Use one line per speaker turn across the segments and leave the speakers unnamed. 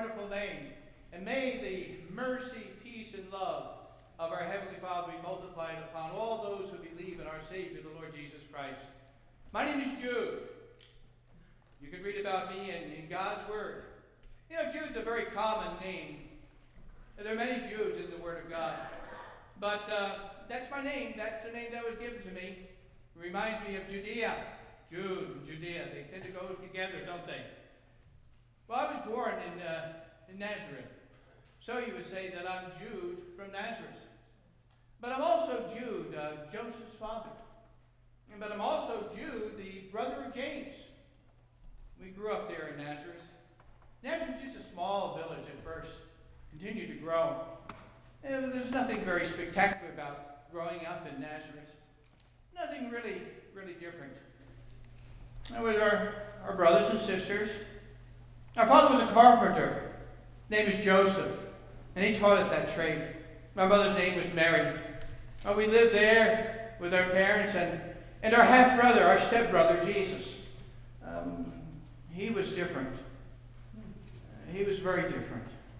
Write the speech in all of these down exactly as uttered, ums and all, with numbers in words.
wonderful name. And may the mercy, peace, and love of our Heavenly Father be multiplied upon all those who believe in our Savior, the Lord Jesus Christ. My name is Jude. You can read about me in, in God's Word. You know, Jude's a very common name. There are many Judes in the Word of God. But uh, that's my name. That's the name that was given to me. It reminds me of Judea. Jude and Judea, they tend to go together, don't they? Well, I was born in, uh, in Nazareth. So you would say that I'm Jude from Nazareth. But I'm also Jude, uh, Joseph's father. But I'm also Jude, the brother of James. We grew up there in Nazareth. Nazareth was just a small village at first. Continued to grow. And there's nothing very spectacular about growing up in Nazareth. Nothing really, really different. And with our, our brothers and sisters. Our father was a carpenter. His name was Joseph. And he taught us that trade. My mother's name was Mary. Well, we lived there with our parents and, and our half-brother, our stepbrother, Jesus. Um, he was different. He was very different.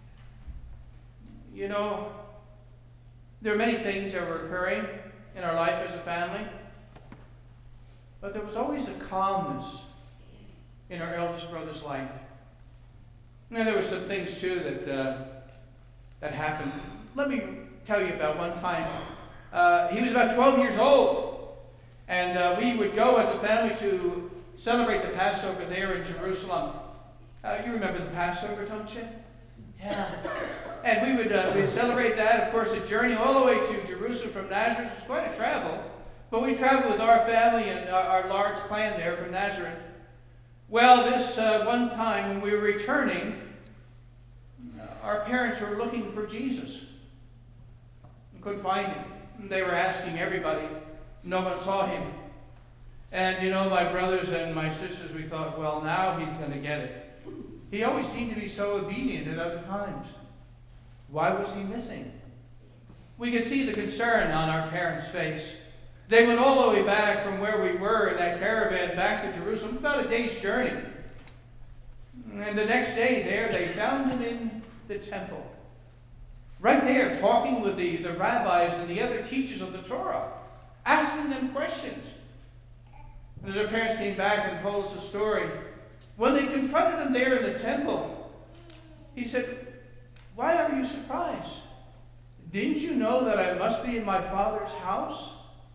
You know, there are many things that were occurring in our life as a family. But there was always a calmness in our eldest brother's life. And there were some things, too, that, uh, that happened. Let me tell you about one time. Uh, he was about twelve years old. And uh, we would go as a family to celebrate the Passover there in Jerusalem. Uh, you remember the Passover, don't you? Yeah. And we would uh, we'd celebrate that. Of course, a journey all the way to Jerusalem from Nazareth was quite a travel. But we traveled with our family and our, our large clan there from Nazareth. Well, this uh, one time when we were returning, our parents were looking for Jesus. We couldn't find him. They were asking everybody. No one saw him. And, you know, my brothers and my sisters, we thought, well, now he's going to get it. He always seemed to be so obedient at other times. Why was he missing? We could see the concern on our parents' face. They went all the way back from where we were in that caravan back to Jerusalem, about a day's journey. And the next day there, they found him in the temple. Right there, talking with the, the rabbis and the other teachers of the Torah, asking them questions. And as our parents came back and told us a story, when they confronted him there in the temple, he said, "Why are you surprised? Didn't you know that I must be in my Father's house?"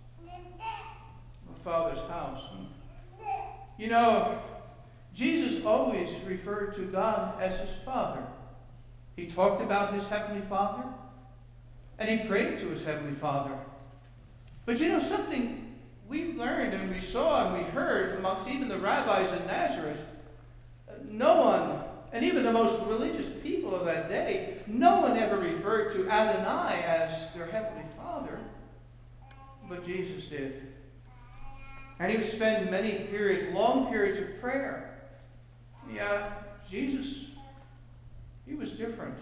My Father's house. You know, Jesus always referred to God as his Father. He talked about his Heavenly Father, and he prayed to his Heavenly Father. But you know something we learned and we saw and we heard amongst even the rabbis in Nazareth, no one, and even the most religious people of that day, no one ever referred to Adonai as their Heavenly Father, but Jesus did. And he would spend many periods, long periods of prayer. Yeah, Jesus, he was different.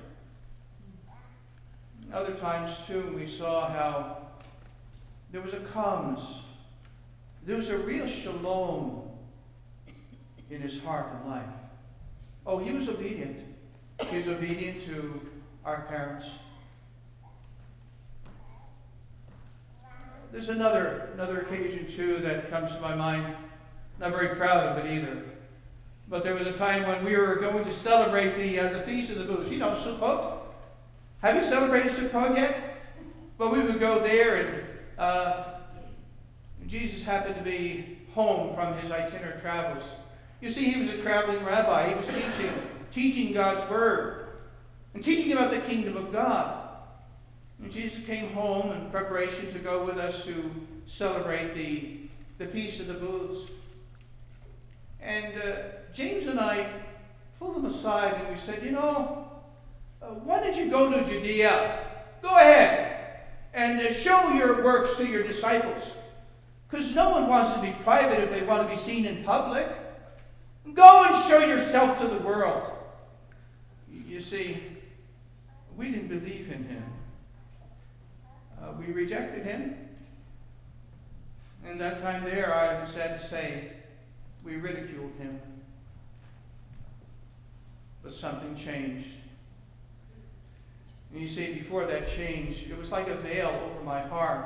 Other times, too, we saw how there was a calmness. There was a real shalom in his heart and life. Oh, he was obedient. He was obedient to our parents. There's another, another occasion, too, that comes to my mind. Not very proud of it either. But there was a time when we were going to celebrate the, uh, the Feast of the Booths. You know, Sukkot. Have you celebrated Sukkot yet? Well, we would go there, and uh, Jesus happened to be home from his itinerant travels. You see, he was a traveling rabbi. He was teaching, teaching God's Word, and teaching about the kingdom of God. And Jesus came home in preparation to go with us to celebrate the, the Feast of the Booths. And uh, James and I pulled him aside and we said, you know, uh, why did you go to Judea? Go ahead and uh, show your works to your disciples. Because no one wants to be private if they want to be seen in public. Go and show yourself to the world. You see, we didn't believe in him. Uh, we rejected him. And that time there, I'm sad to say, we ridiculed him. But something changed. And you see, before that change, it was like a veil over my heart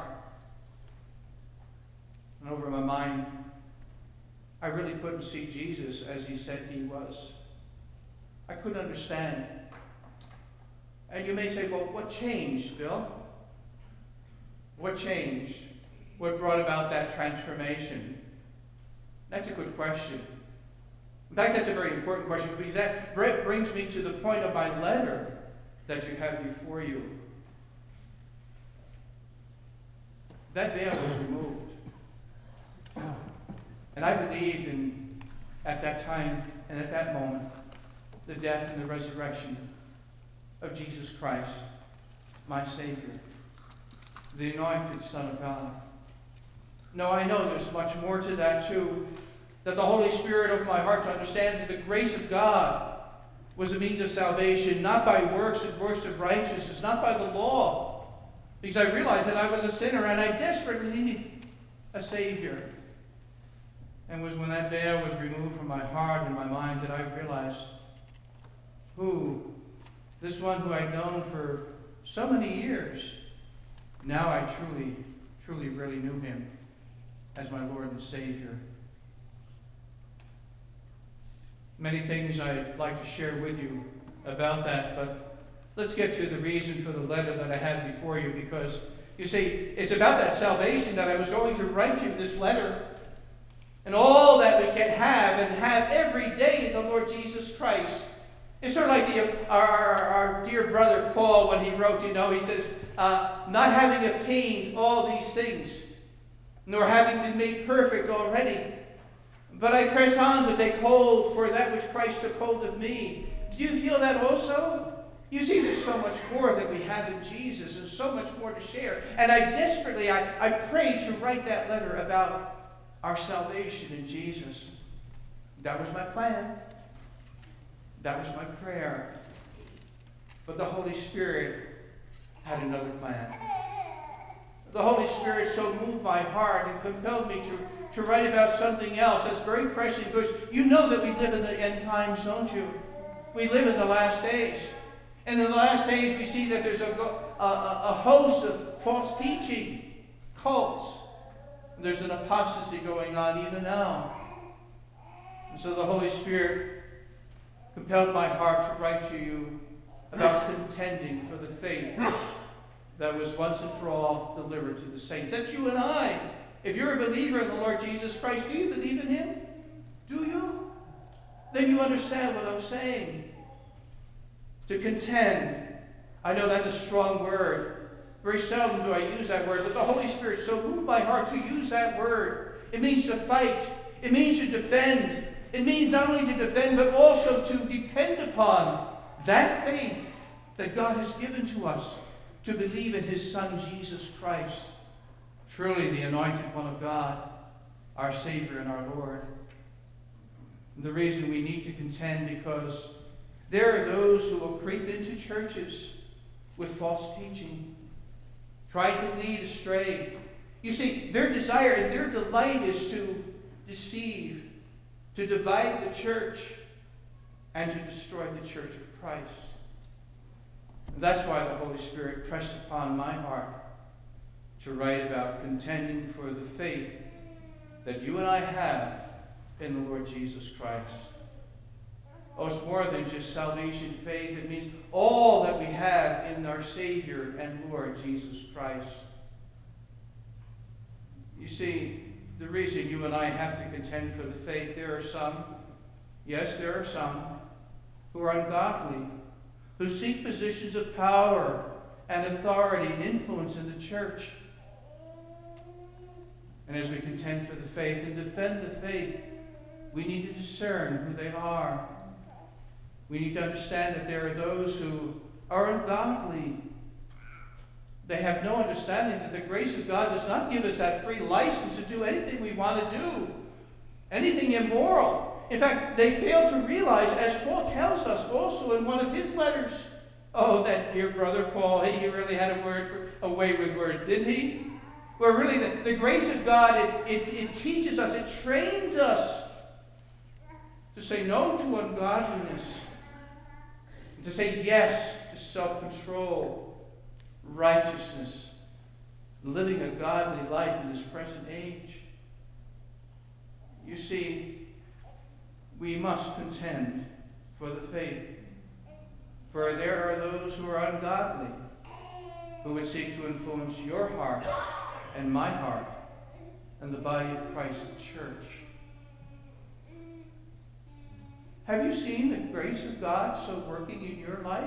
and over my mind. I really couldn't see Jesus as he said he was. I couldn't understand. And you may say, well, what changed, Bill? What changed? What brought about that transformation? That's a good question. In fact, that's a very important question, because that brings me to the point of my letter that you have before you. That veil was removed. And I believed in, at that time and at that moment, the death and the resurrection of Jesus Christ, my Savior, the anointed Son of God. No, I know there's much more to that too, that the Holy Spirit opened my heart to understand that the grace of God was a means of salvation, not by works and works of righteousness, not by the law, because I realized that I was a sinner and I desperately needed a Savior. And it was when that veil was removed from my heart and my mind that I realized who, this one who I'd known for so many years, now I truly, truly really knew him as my Lord and Savior. Many things I'd like to share with you about that, but let's get to the reason for the letter that I have before you, because you see, it's about that salvation that I was going to write you this letter, and all that we can have and have every day in the Lord Jesus Christ. It's sort of like the, our, our, our dear brother Paul, when he wrote, you know, he says, uh, not having obtained all these things, nor having been made perfect already, but I press on to take hold for that which Christ took hold of me. Do you feel that also? You see, there's so much more that we have in Jesus, and so much more to share. And I desperately, I, I prayed to write that letter about our salvation in Jesus. That was my plan. That was my prayer. But the Holy Spirit had another plan. The Holy Spirit so moved my heart and compelled me to, to write about something else that's very precious, because you know that we live in the end times, don't you? We live in the last days. And in the last days we see that there's a, a, a host of false teaching, cults. There's an apostasy going on even now. And so the Holy Spirit compelled my heart to write to you about contending for the faith that was once and for all delivered to the saints. That's you and I. If you're a believer in the Lord Jesus Christ, do you believe in him? Do you? Then you understand what I'm saying. To contend. I know that's a strong word. Very seldom do I use that word, but the Holy Spirit so moved my heart to use that word. It means to fight. It means to defend. It means not only to defend, but also to depend upon that faith that God has given to us, to believe in his Son, Jesus Christ, truly the anointed one of God, our Savior and our Lord. And the reason we need to contend, because there are those who will creep into churches with false teaching, try to lead astray. You see, their desire and their delight is to deceive, to divide the church, and to destroy the church of Christ. And that's why the Holy Spirit pressed upon my heart to write about contending for the faith that you and I have in the Lord Jesus Christ. Oh, it's more than just salvation faith. It means all that we have in our Savior and Lord Jesus Christ. You see, the reason you and I have to contend for the faith, there are some, yes, there are some, who are ungodly, who seek positions of power and authority and influence in the church. And as we contend for the faith and defend the faith, we need to discern who they are. We need to understand that there are those who are ungodly. They have no understanding that the grace of God does not give us that free license to do anything we want to do, anything immoral. In fact, they fail to realize, as Paul tells us also in one of his letters, oh, that dear brother Paul, he really had a word for, a way with words, didn't he? Where really the, the grace of God, it, it, it teaches us, it trains us to say no to ungodliness, to say yes to self-control, righteousness, living a godly life in this present age. You see, we must contend for the faith. For there are those who are ungodly, who would seek to influence your heart and my heart and the body of Christ, the church. Have you seen the grace of God so working in your life?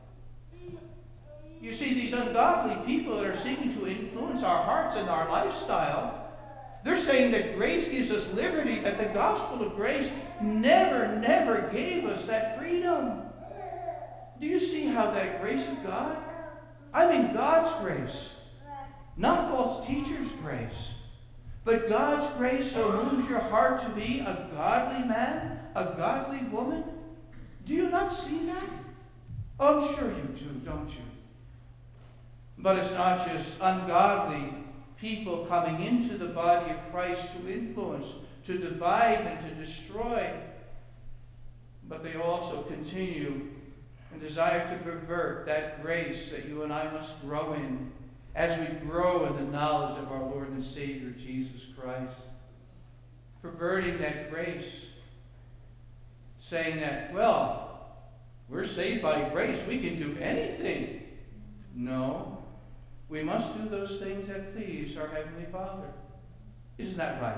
You see, these ungodly people that are seeking to influence our hearts and our lifestyle, they're saying that grace gives us liberty, that the gospel of grace never, never gave us that freedom. Do you see how that grace of God, I mean God's grace, not false teachers' grace, but God's grace so moves your heart to be a godly man, a godly woman? Do you not see that? Oh, I'm sure you do, don't you? But it's not just ungodly people coming into the body of Christ to influence, to divide, and to destroy. But they also continue and desire to pervert that grace that you and I must grow in as we grow in the knowledge of our Lord and Savior, Jesus Christ. Perverting that grace, saying that, well, we're saved by grace, we can do anything. No, we must do those things that please our Heavenly Father. Isn't that right?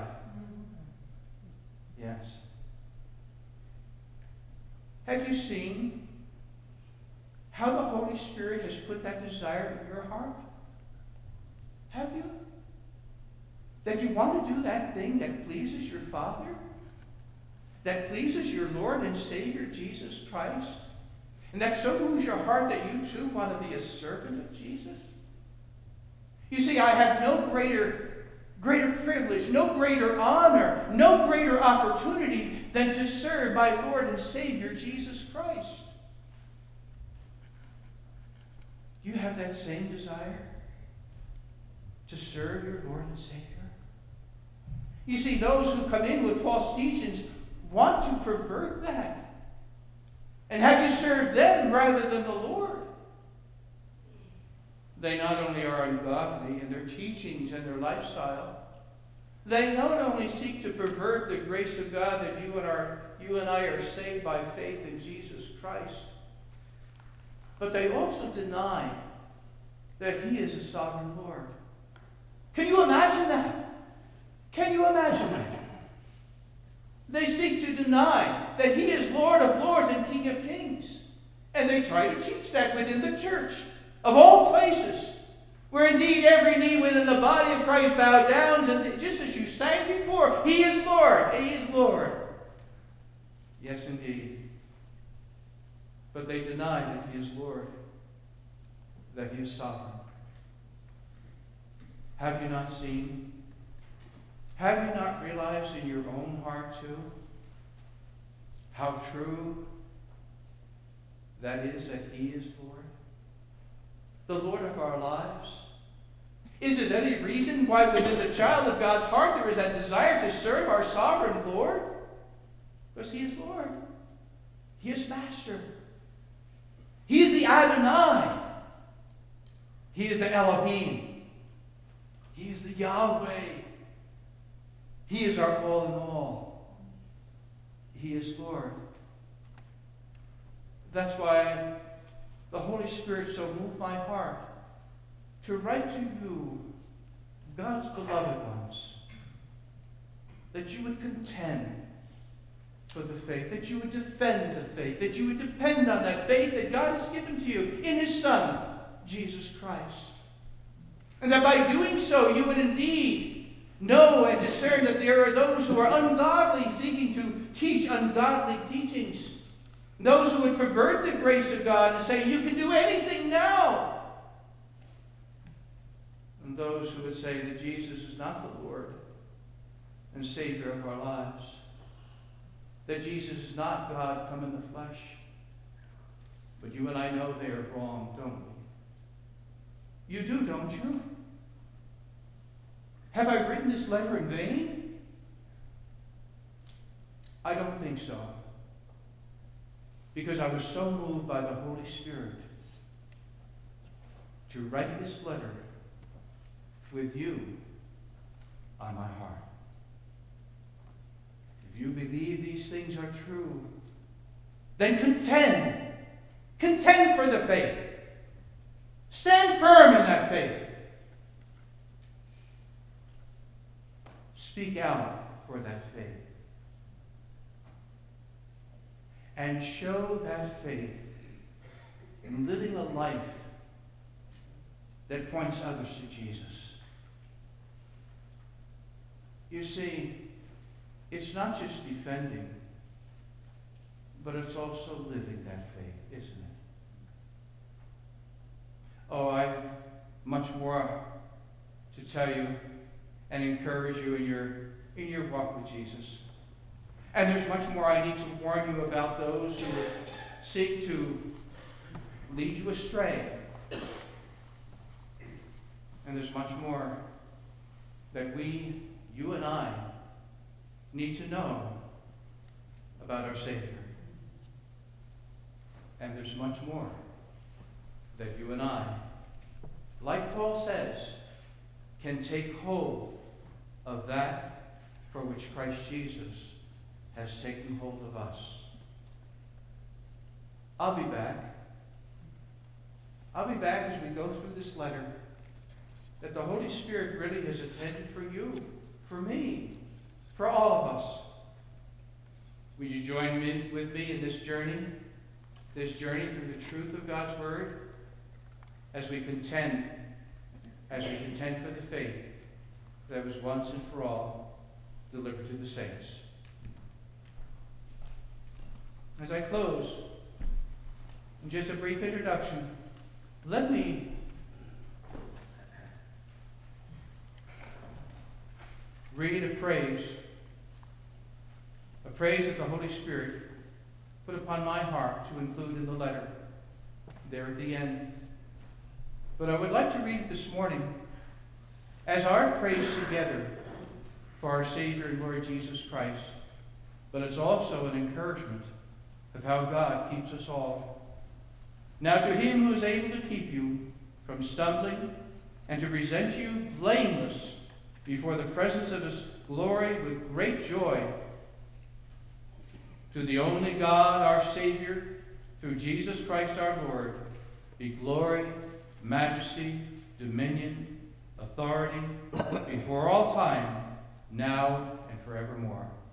Yes. Have you seen how the Holy Spirit has put that desire in your heart? Have you? That you want to do that thing that pleases your Father? That pleases your Lord and Savior, Jesus Christ? And that so moves your heart that you too want to be a servant of Jesus? You see, I have no greater, greater privilege, no greater honor, no greater opportunity than to serve my Lord and Savior, Jesus Christ. Do you have that same desire to serve your Lord and Savior? You see, those who come in with false teachings want to pervert that and have you serve them rather than the Lord. They not only are ungodly in their teachings and their lifestyle, they not only seek to pervert the grace of God that you and, our, you and I are saved by faith in Jesus Christ, but they also deny that He is a sovereign Lord. Can you imagine that? Can you imagine that? They seek to deny that He is Lord of lords and King of kings. And they try to teach that within the church, of all places, where indeed every knee within the body of Christ bow down, and just as you sang before, He is Lord, He is Lord. Yes, indeed. But they deny that He is Lord, that He is sovereign. Have you not seen? Have you not realized in your own heart too how true that is, that He is Lord? The Lord of our lives? Is it any reason why within the child of God's heart there is that desire to serve our sovereign Lord? Because He is Lord. He is Master. He is the Adonai. He is the Elohim. He is the Yahweh. He is our all in all. He is Lord. That's why the Holy Spirit so moved my heart to write to you, God's beloved ones, that you would contend for the faith, that you would defend the faith, that you would depend on that faith that God has given to you in His Son, Jesus Christ. And that by doing so, you would indeed know and discern that there are those who are ungodly, seeking to teach ungodly teachings. Those who would pervert the grace of God and say, you can do anything now. And those who would say that Jesus is not the Lord and Savior of our lives. That Jesus is not God come in the flesh. But you and I know they are wrong, don't we? You do, don't you? Have I written this letter in vain? I don't think so. Because I was so moved by the Holy Spirit to write this letter with you on my heart. If you believe these things are true, then contend. Contend for the faith. Stand firm in that faith. Speak out for that faith. And show that faith in living a life that points others to Jesus. You see, it's not just defending, but it's also living that faith, isn't it? Oh, I have much more to tell you and encourage you in your, in your walk with Jesus. And there's much more I need to warn you about those who seek to lead you astray. And there's much more that we, you and I, need to know about our Savior. And there's much more that you and I, like Paul says, can take hold of that for which Christ Jesus has taken hold of us. I'll be back. I'll be back as we go through this letter that the Holy Spirit really has intended for you, for me, for all of us. Will you join me, with me in this journey, this journey through the truth of God's Word, as we contend, as we contend for the faith that was once and for all delivered to the saints. As I close, in just a brief introduction, let me read a praise, a praise that the Holy Spirit put upon my heart to include in the letter there at the end. But I would like to read it this morning as our praise together for our Savior and Lord Jesus Christ. But it's also an encouragement of how God keeps us all. Now to him who is able to keep you from stumbling and to present you blameless before the presence of his glory with great joy, to the only God, our Savior, through Jesus Christ our Lord, be glory, majesty, dominion, authority, before all time, now and forevermore.